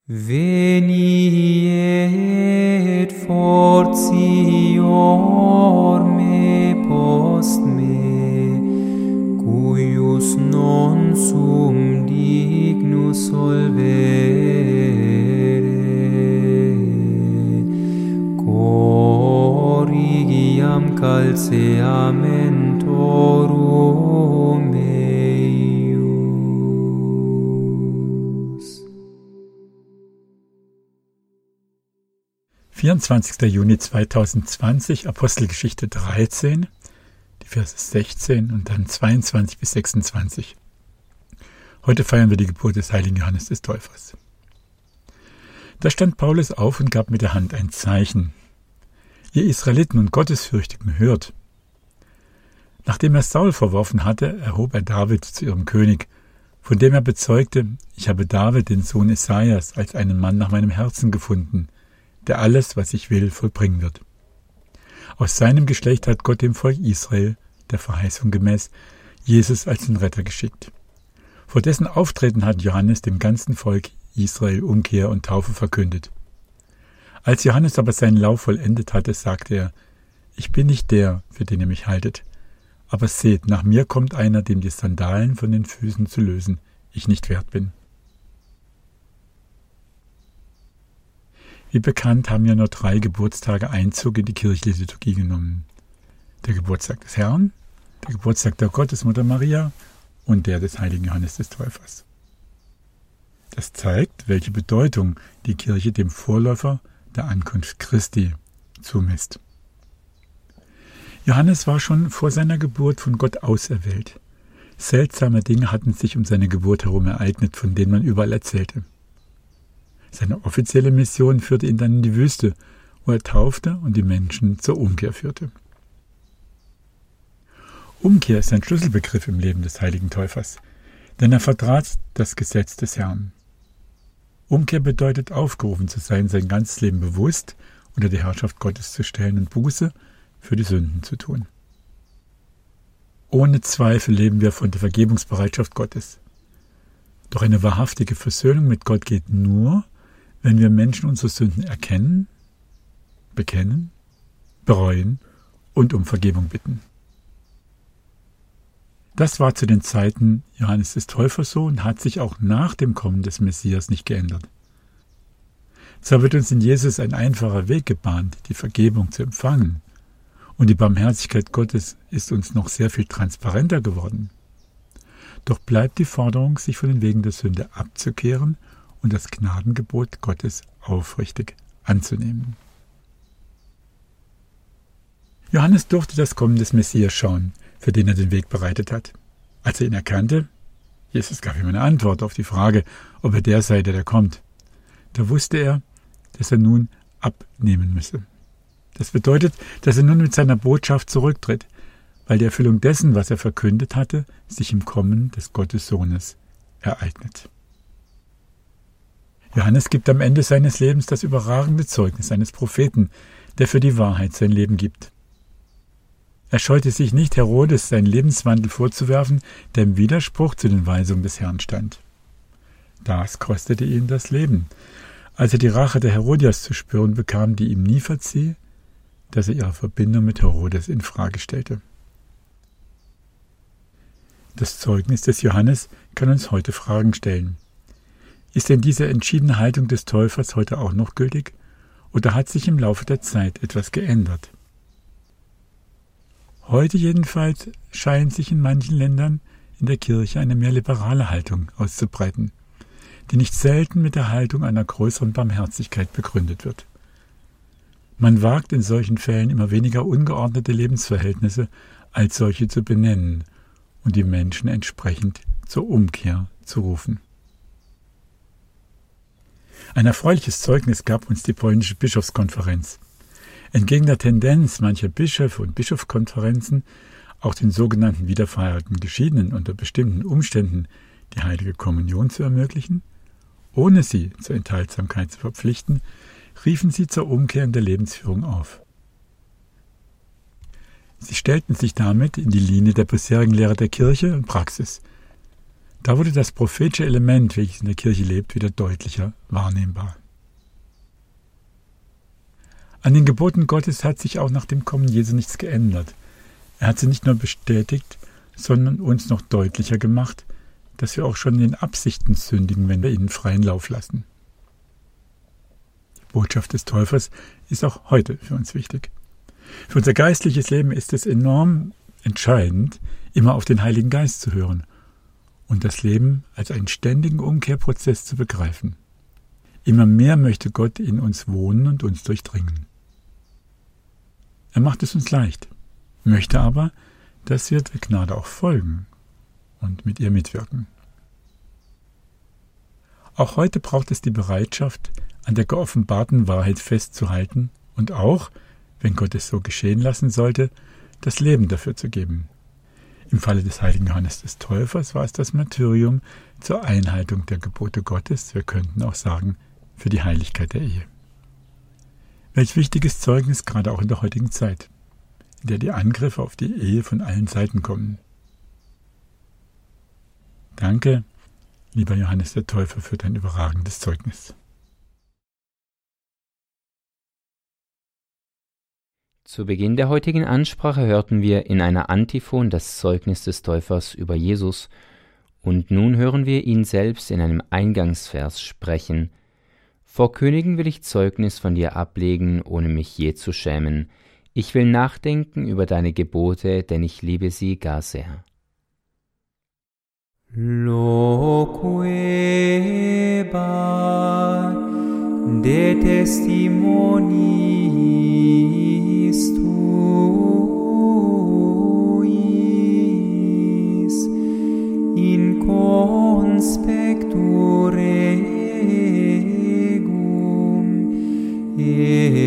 Veniet fortior me post me, cuius non sum dignus solvere, corrigiam calceamentorum meus. 24. Juni 2020, Apostelgeschichte 13, die Verse 16 und dann 22 bis 26. Heute feiern wir die Geburt des heiligen Johannes des Täufers. Da stand Paulus auf und gab mit der Hand ein Zeichen. Ihr Israeliten und Gottesfürchtigen, hört. Nachdem er Saul verworfen hatte, erhob er David zu ihrem König, von dem er bezeugte, ich habe David, den Sohn Isaias, als einen Mann nach meinem Herzen gefunden, der alles, was ich will, vollbringen wird. Aus seinem Geschlecht hat Gott dem Volk Israel, der Verheißung gemäß, Jesus als den Retter geschickt. Vor dessen Auftreten hat Johannes dem ganzen Volk Israel Umkehr und Taufe verkündet. Als Johannes aber seinen Lauf vollendet hatte, sagte er, ich bin nicht der, für den ihr mich haltet, aber seht, nach mir kommt einer, dem die Sandalen von den Füßen zu lösen, ich nicht wert bin. Wie bekannt haben ja nur 3 Geburtstage Einzug in die kirchliche Liturgie genommen. Der Geburtstag des Herrn, der Geburtstag der Gottesmutter Maria und der des heiligen Johannes des Täufers. Das zeigt, welche Bedeutung die Kirche dem Vorläufer der Ankunft Christi zumisst. Johannes war schon vor seiner Geburt von Gott auserwählt. Seltsame Dinge hatten sich um seine Geburt herum ereignet, von denen man überall erzählte. Seine offizielle Mission führte ihn dann in die Wüste, wo er taufte und die Menschen zur Umkehr führte. Umkehr ist ein Schlüsselbegriff im Leben des heiligen Täufers, denn er vertrat das Gesetz des Herrn. Umkehr bedeutet, aufgerufen zu sein, sein ganzes Leben bewusst unter die Herrschaft Gottes zu stellen und Buße für die Sünden zu tun. Ohne Zweifel leben wir von der Vergebungsbereitschaft Gottes. Doch eine wahrhaftige Versöhnung mit Gott geht nur, wenn wir Menschen unsere Sünden erkennen, bekennen, bereuen und um Vergebung bitten. Das war zu den Zeiten Johannes des Täufers so und hat sich auch nach dem Kommen des Messias nicht geändert. Zwar wird uns in Jesus ein einfacher Weg gebahnt, die Vergebung zu empfangen, und die Barmherzigkeit Gottes ist uns noch sehr viel transparenter geworden. Doch bleibt die Forderung, sich von den Wegen der Sünde abzukehren und das Gnadengebot Gottes aufrichtig anzunehmen. Johannes durfte das Kommen des Messias schauen, für den er den Weg bereitet hat. Als er ihn erkannte, Jesus gab ihm eine Antwort auf die Frage, ob er der sei, der da kommt. Da wusste er, dass er nun abnehmen müsse. Das bedeutet, dass er nun mit seiner Botschaft zurücktritt, weil die Erfüllung dessen, was er verkündet hatte, sich im Kommen des Gottessohnes ereignet. Johannes gibt am Ende seines Lebens das überragende Zeugnis eines Propheten, der für die Wahrheit sein Leben gibt. Er scheute sich nicht, Herodes seinen Lebenswandel vorzuwerfen, der im Widerspruch zu den Weisungen des Herrn stand. Das kostete ihn das Leben, als er die Rache der Herodias zu spüren bekam, die ihm nie verzieh, dass er ihre Verbindung mit Herodes in Frage stellte. Das Zeugnis des Johannes kann uns heute Fragen stellen. Ist denn diese entschiedene Haltung des Täufers heute auch noch gültig, oder hat sich im Laufe der Zeit etwas geändert? Heute jedenfalls scheint sich in manchen Ländern in der Kirche eine mehr liberale Haltung auszubreiten, die nicht selten mit der Haltung einer größeren Barmherzigkeit begründet wird. Man wagt in solchen Fällen immer weniger ungeordnete Lebensverhältnisse als solche zu benennen und die Menschen entsprechend zur Umkehr zu rufen. Ein erfreuliches Zeugnis gab uns die polnische Bischofskonferenz. Entgegen der Tendenz mancher Bischöfe und Bischofskonferenzen, auch den sogenannten wiederverheirateten Geschiedenen unter bestimmten Umständen die heilige Kommunion zu ermöglichen, ohne sie zur Enthaltsamkeit zu verpflichten, riefen sie zur Umkehr in der Lebensführung auf. Sie stellten sich damit in die Linie der bisherigen Lehre der Kirche und Praxis. Da wurde das prophetische Element, welches in der Kirche lebt, wieder deutlicher wahrnehmbar. An den Geboten Gottes hat sich auch nach dem Kommen Jesu nichts geändert. Er hat sie nicht nur bestätigt, sondern uns noch deutlicher gemacht, dass wir auch schon in den Absichten sündigen, wenn wir ihnen freien Lauf lassen. Die Botschaft des Täufers ist auch heute für uns wichtig. Für unser geistliches Leben ist es enorm entscheidend, immer auf den Heiligen Geist zu hören und das Leben als einen ständigen Umkehrprozess zu begreifen. Immer mehr möchte Gott in uns wohnen und uns durchdringen. Er macht es uns leicht, möchte aber, dass wir der Gnade auch folgen und mit ihr mitwirken. Auch heute braucht es die Bereitschaft, an der geoffenbarten Wahrheit festzuhalten und auch, wenn Gott es so geschehen lassen sollte, das Leben dafür zu geben. Im Falle des heiligen Johannes des Täufers war es das Martyrium zur Einhaltung der Gebote Gottes, wir könnten auch sagen, für die Heiligkeit der Ehe. Welch wichtiges Zeugnis gerade auch in der heutigen Zeit, in der die Angriffe auf die Ehe von allen Seiten kommen. Danke, lieber Johannes der Täufer, für dein überragendes Zeugnis. Zu Beginn der heutigen Ansprache hörten wir in einer Antiphon das Zeugnis des Täufers über Jesus und nun hören wir ihn selbst in einem Eingangsvers sprechen. Vor Königen will ich Zeugnis von dir ablegen, ohne mich je zu schämen. Ich will nachdenken über deine Gebote, denn ich liebe sie gar sehr. Loquebar de testimoniis tuis in conspectu regum